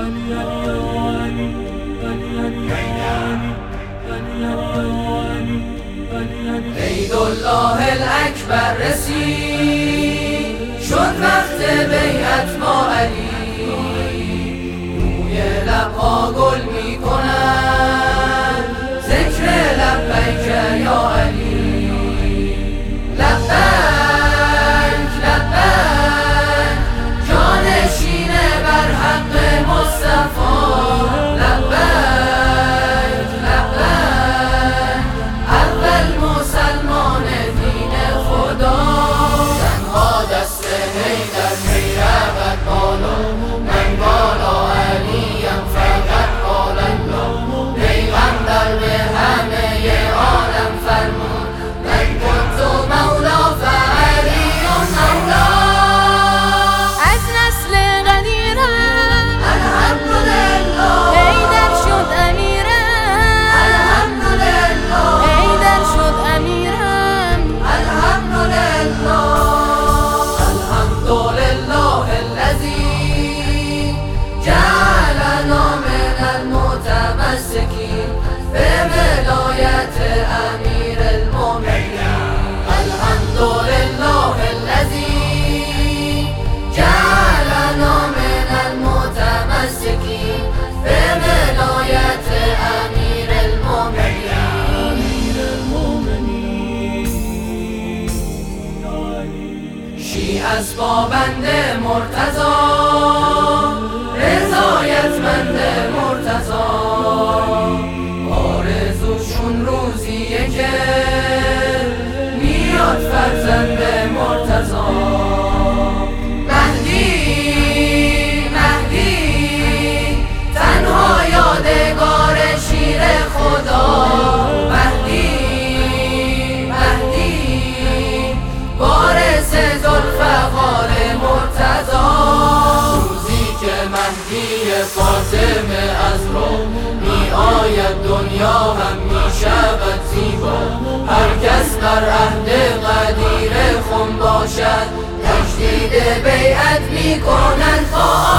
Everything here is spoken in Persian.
عیدالله الاکبر رسید، شد وقت بیعت با علی. روی لبها گل می کند ذکر لبیک یا علی. لبیک لبیک جانشین بر حق مصطفی. لبیک لبیک اول مسلمان دین خدا. تنها دست حیدر می رود بالا، من بالا علیم فقط قال الله. پیغمبر به همه عالم فرمود من کنت مولا فعلی مولا. از نسل غدیرم الحمدلله حیدر شد امیرم. الحمدلله حیدر شد امیرم. الحمدلله الحمدلله الذی جعلنا من المتمسکین بولایت امیر المؤمنین. الحمدلله الذی جعلنا من المتمسکین بولایت امیر المؤمنین. شیعه از پابند مرتضی، رضایتمند مرتضی. آرزوشون روزیه که میاد فرزند مرتضی. مهدی مهدی تنها یادگار شیر خدا. مهدی مهدی وارث ذوالفقار مرتضی. روزی که مهدی فاطمه از رو می آید دنیا هم می شود زیبا. هر کس بر عهد غدیر خم باشد تجدید بیعت می کنند با